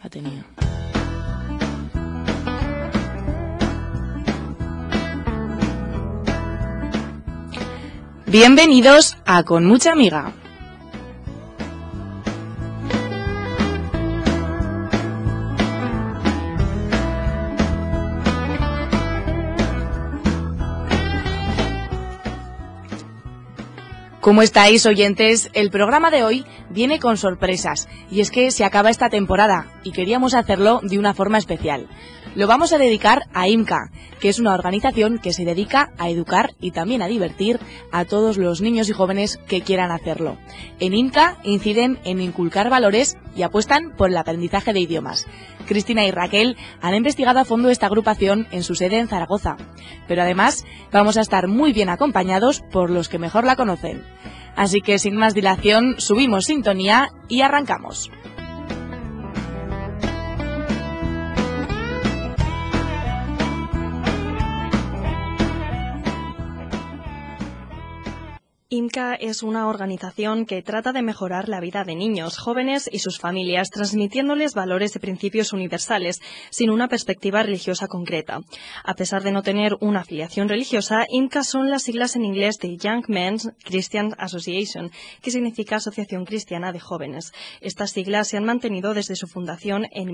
La tenía. Bienvenidos a Con Mucha Amiga. ¿Cómo estáis, oyentes? El programa de hoy viene con sorpresas, y es que se acaba esta temporada y queríamos hacerlo de una forma especial. Lo vamos a dedicar a IMCA, que es una organización que se dedica a educar y también a divertir a todos los niños y jóvenes que quieran hacerlo. En IMCA inciden en inculcar valores y apuestan por el aprendizaje de idiomas. Cristina y Raquel han investigado a fondo esta agrupación en su sede en Zaragoza, pero además vamos a estar muy bien acompañados por los que mejor la conocen. Así que sin más dilación, subimos sintonía y arrancamos. IMCA es una organización que trata de mejorar la vida de niños, jóvenes y sus familias, transmitiéndoles valores y principios universales, sin una perspectiva religiosa concreta. A pesar de no tener una afiliación religiosa, IMCA son las siglas en inglés de Young Men's Christian Association, que significa Asociación Cristiana de Jóvenes. Estas siglas se han mantenido desde su fundación en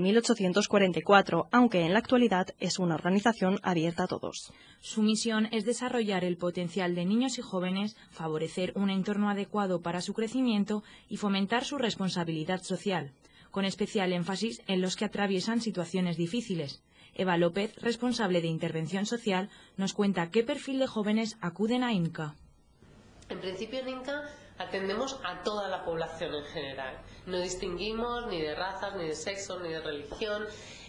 1844, aunque en la actualidad es una organización abierta a todos. Su misión es desarrollar el potencial de niños y jóvenes, favorecer un entorno adecuado para su crecimiento y fomentar su responsabilidad social, con especial énfasis en los que atraviesan situaciones difíciles. Eva López, responsable de Intervención Social, nos cuenta qué perfil de jóvenes acuden a IMCA. En principio en IMCA atendemos a toda la población en general. No distinguimos ni de razas, ni de sexo, ni de religión,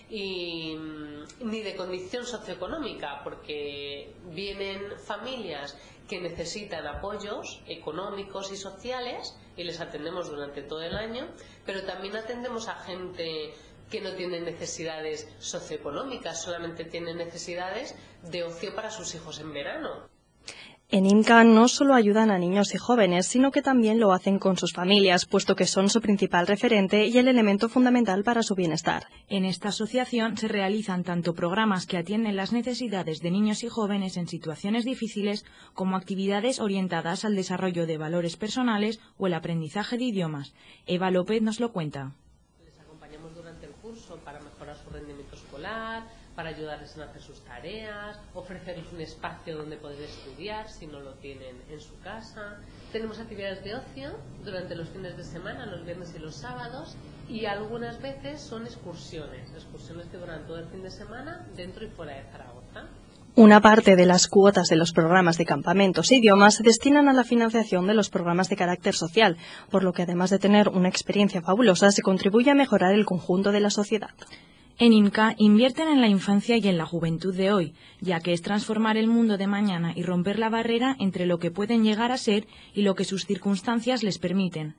y ni de condición socioeconómica, porque vienen familias que necesitan apoyos económicos y sociales y les atendemos durante todo el año, pero también atendemos a gente que no tiene necesidades socioeconómicas, solamente tiene necesidades de ocio para sus hijos en verano. En IMCA no solo ayudan a niños y jóvenes, sino que también lo hacen con sus familias, puesto que son su principal referente y el elemento fundamental para su bienestar. En esta asociación se realizan tanto programas que atienden las necesidades de niños y jóvenes en situaciones difíciles, como actividades orientadas al desarrollo de valores personales o el aprendizaje de idiomas. Eva López nos lo cuenta. Les acompañamos durante el curso para mejorar su rendimiento escolar, para ayudarles a hacer sus tareas, ofrecerles un espacio donde poder estudiar si no lo tienen en su casa. Tenemos actividades de ocio durante los fines de semana, los viernes y los sábados, y algunas veces son excursiones que duran todo el fin de semana dentro y fuera de Zaragoza. Una parte de las cuotas de los programas de campamentos e idiomas se destinan a la financiación de los programas de carácter social, por lo que además de tener una experiencia fabulosa, se contribuye a mejorar el conjunto de la sociedad. En IMCA invierten en la infancia y en la juventud de hoy, ya que es transformar el mundo de mañana y romper la barrera entre lo que pueden llegar a ser y lo que sus circunstancias les permiten.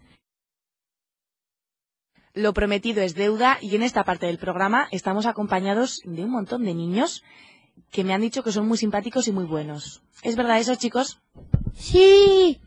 Lo prometido es deuda, y en esta parte del programa estamos acompañados de un montón de niños que me han dicho que son muy simpáticos y muy buenos. ¿Es verdad eso, chicos? Sí.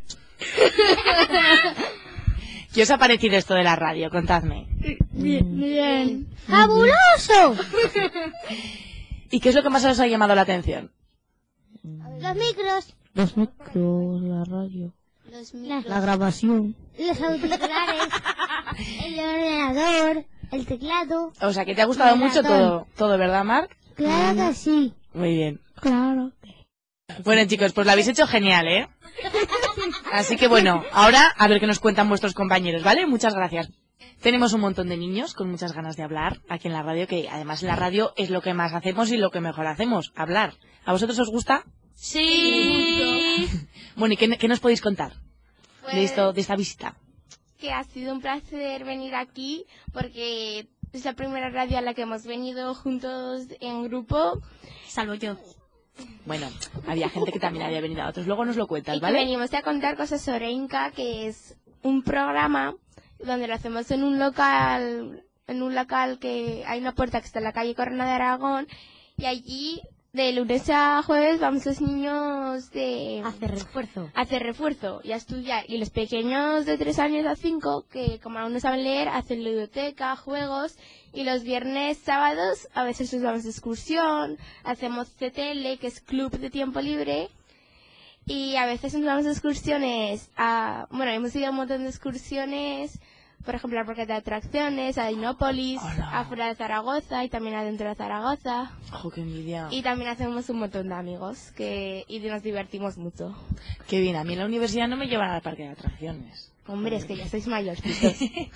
¿Qué os ha parecido esto de la radio? Contadme. Bien. ¡Fabuloso! ¿Y qué es lo que más os ha llamado la atención? Los micros. Los micros, la radio, Los micros. la grabación. Los auriculares. El ordenador. El teclado. O sea, que te ha gustado El mucho ratón. todo, ¿verdad, Marc? Claro que sí. Muy bien. Claro. Bueno, chicos, pues lo habéis hecho genial, ¿eh? Así que bueno, ahora a ver qué nos cuentan vuestros compañeros, ¿vale? Muchas gracias. Tenemos un montón de niños con muchas ganas de hablar aquí en la radio, que además en la radio es lo que más hacemos y lo que mejor hacemos, hablar. ¿A vosotros os gusta? Sí. Bueno, ¿y qué nos podéis contar de esta visita? Que ha sido un placer venir aquí porque es la primera radio a la que hemos venido juntos en grupo. Salvo yo. Bueno, había gente que también había venido a otros. Luego nos lo cuentas, Y que ¿vale? venimos a contar cosas sobre IMCA, que es un programa donde lo hacemos en un local que hay una puerta que está en la calle Corona de Aragón, y allí de lunes a jueves vamos los niños de Hacer refuerzo. a hacer refuerzo y a estudiar. Y los pequeños de 3 años a 5, que como aún no saben leer, hacen ludoteca, juegos. Y los viernes, sábados, a veces nos vamos de excursión, hacemos CTL, que es Club de Tiempo Libre. Y a veces nos vamos de excursiones bueno, hemos ido a un montón de excursiones, por ejemplo, al parque de atracciones, a Dinópolis, afuera de Zaragoza y también adentro de Zaragoza. ¡Ojo, qué envidia! Y también hacemos un montón de amigos y nos divertimos mucho. ¡Qué bien! A mí en la universidad no me llevan al parque de atracciones. Hombre, es que ya sois mayorcitos.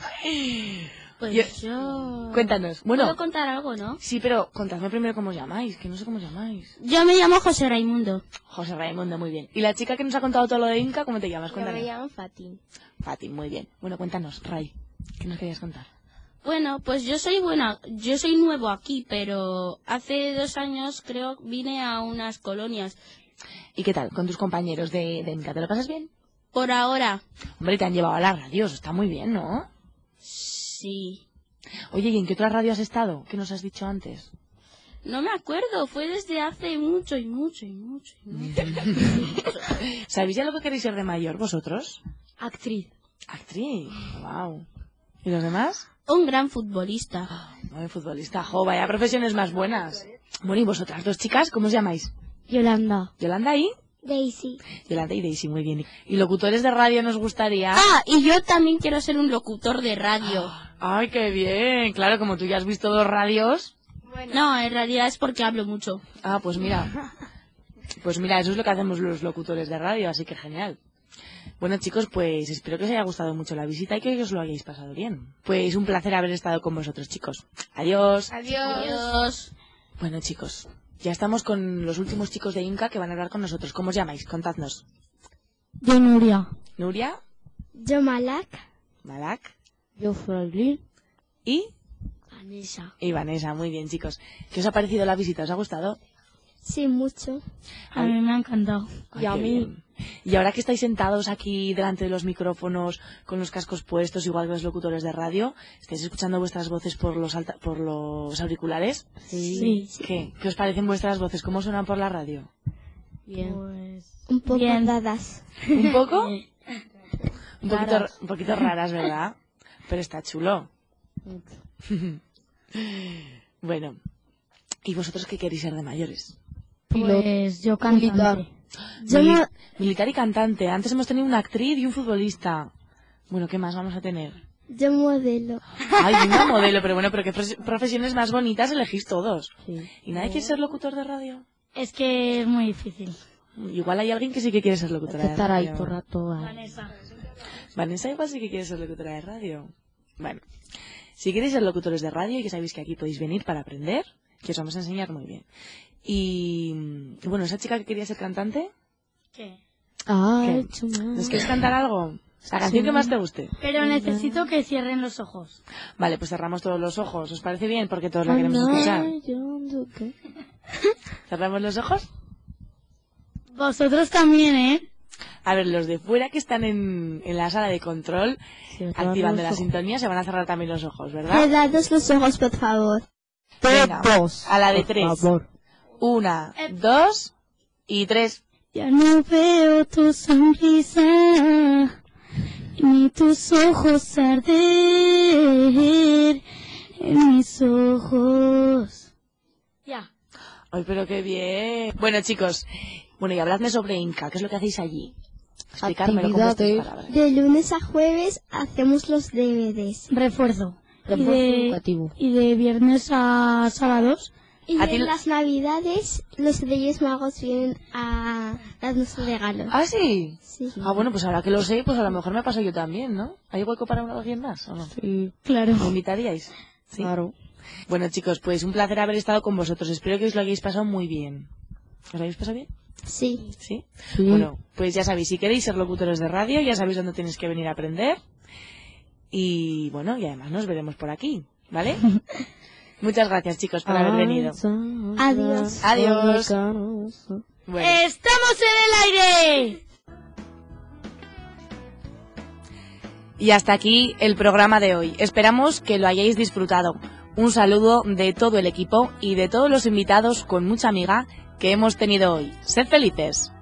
Pues yo... Cuéntanos. Bueno, ¿Puedo contar algo, no? sí, pero contadme primero cómo os llamáis, que no sé cómo os llamáis. Yo me llamo José Raimundo. José Raimundo, muy bien. ¿Y la chica que nos ha contado todo lo de Inca, cómo te llamas? Yo me Cuéntanos. llamo Fatin. Fati, muy bien. Bueno, cuéntanos, Ray, ¿qué nos querías contar? Bueno, pues yo soy nuevo aquí, pero hace 2 años creo vine a unas colonias. ¿Y qué tal con tus compañeros de Inca? ¿Te lo pasas bien? Por ahora, Hombre, te han llevado a la radio, eso está muy bien, ¿no? sí. Oye, ¿y en qué otra radio has estado? ¿Qué nos has dicho antes? No me acuerdo, fue desde hace mucho y mucho y mucho y mucho. ¿Sabéis ya lo que queréis ser de mayor vosotros? Actriz. Actriz, wow. ¿Y los demás? Un gran futbolista. Buen futbolista, jo, vaya profesiones más buenas. Bueno, ¿y vosotras dos chicas, cómo os llamáis? Yolanda. ¿Yolanda y? Daisy. Yolanda y Daisy, muy bien. ¿Y locutores de radio nos gustaría? Y yo también quiero ser un locutor de radio. ¡Ay, qué bien! Claro, como tú ya has visto 2 radios. No, en realidad es porque hablo mucho. Ah, pues mira. Pues mira, eso es lo que hacemos los locutores de radio, así que genial. Bueno, chicos, pues espero que os haya gustado mucho la visita y que os lo hayáis pasado bien. Pues un placer haber estado con vosotros, chicos. Adiós. Adiós. Bueno, chicos, ya estamos con los últimos chicos de Inca que van a hablar con nosotros. ¿Cómo os llamáis? Contadnos. Yo Nuria. Nuria, Yo Malak. Malak Yo Franklin. y... Vanessa. Y Vanessa, muy bien, chicos. ¿Qué os ha parecido la visita? ¿Os ha gustado? Sí, mucho. A mí me ha encantado. Ay, Y a qué mí... bien. Y ahora que estáis sentados aquí delante de los micrófonos, con los cascos puestos, igual que los locutores de radio, ¿estáis escuchando vuestras voces por los auriculares? Sí. ¿Qué? ¿Qué os parecen vuestras voces? ¿Cómo suenan por la radio? Bien. Un poco Bien. dadas. ¿Un poco? Raras. Un poquito raras, ¿verdad? Pero está chulo. Bueno, ¿y vosotros qué queréis ser de mayores? Pues yo cantante. Militar y cantante. Antes hemos tenido una actriz y un futbolista. Bueno, ¿qué más vamos a tener? Yo modelo. Ay, una modelo, pero bueno, pero qué profesiones más bonitas elegís todos. Sí. ¿Y nadie quiere ser locutor de radio? Es que es muy difícil. Igual hay alguien que sí que quiere ser locutora de Estar ahí radio. todo el rato. Vanessa. Vanessa igual sí que quiere ser locutora de radio. Bueno, si queréis ser locutores de radio y que sabéis que aquí podéis venir para aprender, que os vamos a enseñar muy bien. Y bueno, esa chica que quería ser cantante, ¿Qué? ¿qué? ¿Nos quieres cantar algo? La canción que más te guste. Pero necesito que cierren los ojos. Vale, pues cerramos todos los ojos. ¿Os parece bien? Porque todos la queremos escuchar. ¿Cerramos los ojos? Vosotros también, ¿eh? A ver, los de fuera que están en la sala de control, activando la sintonía, se van a cerrar también los ojos, ¿verdad? Cerrados los ojos, por favor. Venga, a la de 3. Por favor. 1, 2 y 3. Ya no veo tu sonrisa, ni tus ojos arder en mis ojos. Ya. Ay, pero qué bien. Bueno, chicos, y habladme sobre Inca. ¿Qué es lo que hacéis allí? Explicármelo con vuestras palabras. De lunes a jueves hacemos los DVDs. Refuerzo. Refuerzo educativo. Y de viernes a sábados. Y ¿A ti en las Navidades los Reyes Magos vienen a darnos regalos. ¿Ah, sí? Sí. Ah, bueno, pues ahora que lo sé, pues a lo mejor me paso yo también, ¿no? ¿Hay hueco para alguien más o no? Sí, claro. ¿Me invitaríais? Sí. Claro. Bueno, chicos, pues un placer haber estado con vosotros. Espero que os lo hayáis pasado muy bien. ¿Os lo habéis pasado bien? Sí. ¿Sí? Sí. Bueno, pues ya sabéis, si queréis ser locutores de radio, ya sabéis dónde tenéis que venir a aprender. Y bueno, y además nos veremos por aquí, ¿vale? Muchas gracias, chicos, por haber venido. Adiós. Adiós. Bueno, ¡Estamos en el aire! y hasta aquí el programa de hoy. Esperamos que lo hayáis disfrutado. Un saludo de todo el equipo y de todos los invitados con mucha amiga que hemos tenido hoy. Sed felices.